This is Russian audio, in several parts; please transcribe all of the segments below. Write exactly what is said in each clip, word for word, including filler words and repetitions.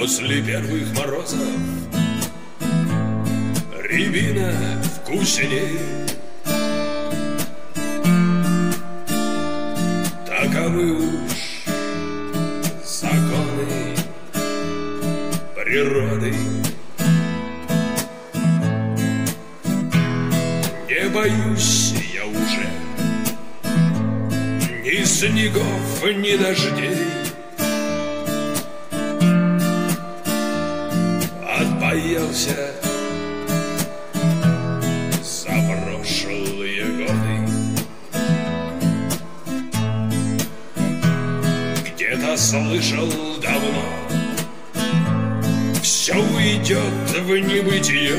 После первых морозов рябина вкусней. Таковы уж законы природы. Не боюсь я уже ни снегов, ни дождей. Отбоялся за прошлые годы. Где-то слышал давно: все уйдет в небытие,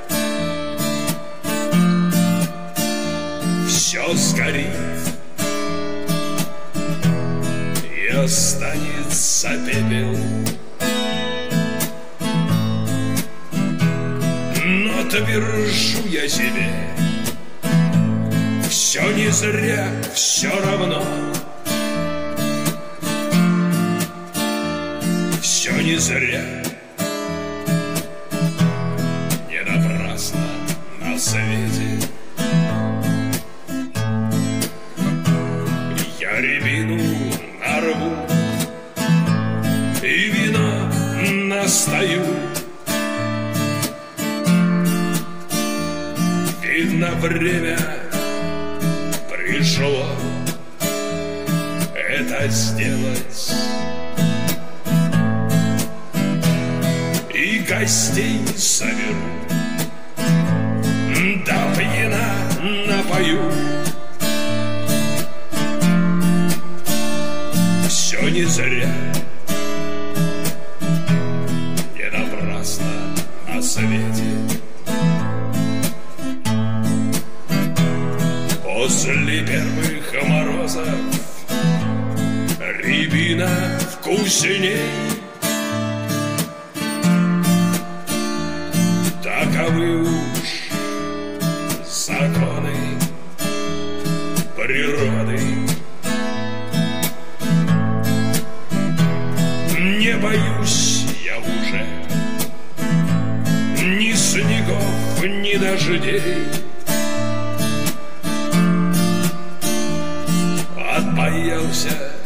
все сгорит и останется пепел. Но твержу я себе: все не зря, все равно. Все не зря, не напрасно на свете. Я рябину нарву и вина настою. Видно, время пришло это сделать. И гостей соберу, да пьяна напою. Все не зря, не напрасно на свете. После первых морозов рябина вкусней. Таковы уж законы природы. Не боюсь я уже ни снегов, ни дождей. Отбоялся